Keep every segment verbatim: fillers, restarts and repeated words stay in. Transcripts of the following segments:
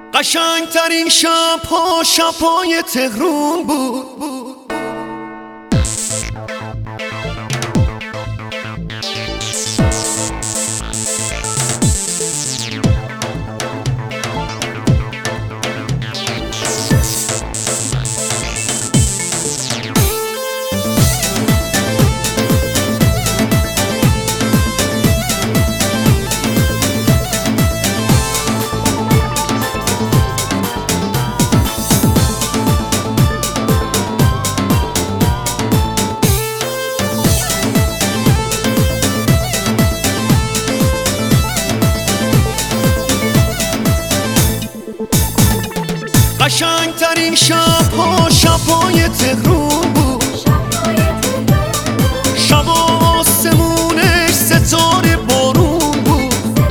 قشنگترین شب ها شب‌های تهرون بود. قشنگترین شب ها شب‌های تهرون بود. شب آسمونش ستاره بارون بود.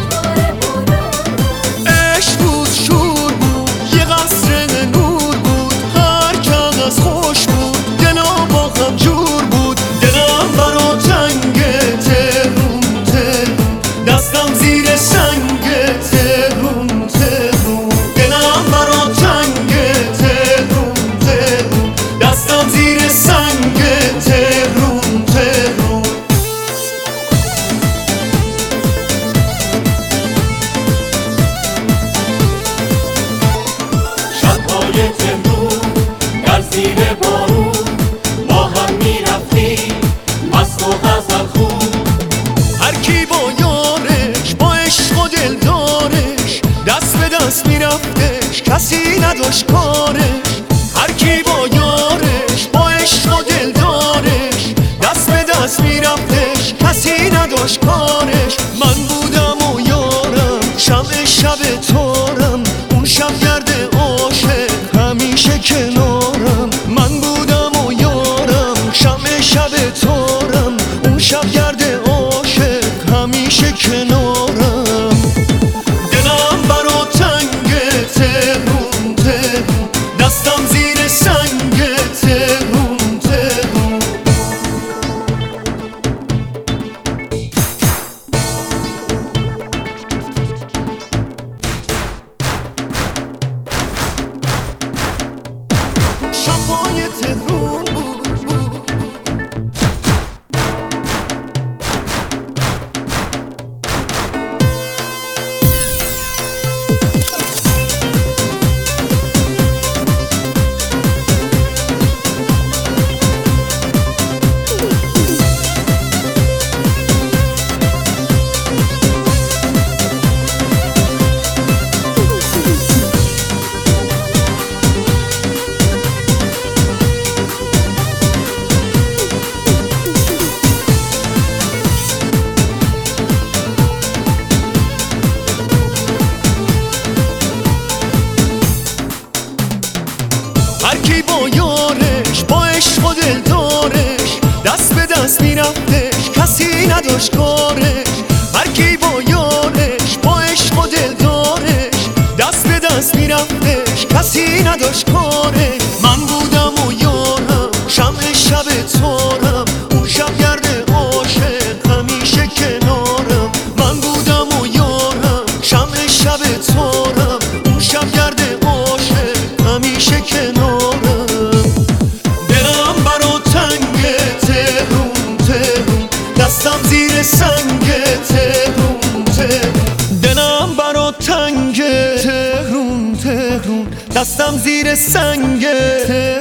عشق بود، شور بود، یه قصر نور بود. هر که از خوش بود، دلا با هم جور بود. دلم برا تنگ تهرون تهرون، دستم زیر سنگ تهرون تهرون. دلم برا تنگ زیر سنگ تهرون تهرون. شب‌های تهرون در زیر بارون، با هم می‌رفتیم مست و غزل خون. هر کی با یارش، با عشق و دلدارش، دست به دست میرفتش، کسی نداشت کارش. هر کی با یارش، با عشق و دلدارش، دست به دست میرفتش، کسی نداشت کارش. من بودم و یارم، شمع شب تارم، اون شب گرد عاشق همیشه کنارم. من بودم و یارم، شمع شب تارم، اون شب گرد عاشق همیشه کنارم. دلم برا تنگ تهرون تهرون، دستم زیر سنگ تهرون تهرون. شب‌های تهرون بود, بود. هر کی با یارش، با عشق و دلدارش، دست به دست میرفتش، کسی نداشت کارش. هر کی با یارش، با عشق و دلدارش، دست به دست میرفتش، کسی نداشت کارش. من بودم و یارم، شمع شب تارم، اون شب گرد عاشق همیشه کنارم. من بودم و یارم، شمع شب تارم، اون شب گرد عاشق همیشه کنارم. دلم برا تنگ تهرون تهرون، دستم زیر سنگ تهرون تهرون. دلم برا تنگ تهرون تهرون، دستم زیر سنگ تهرون.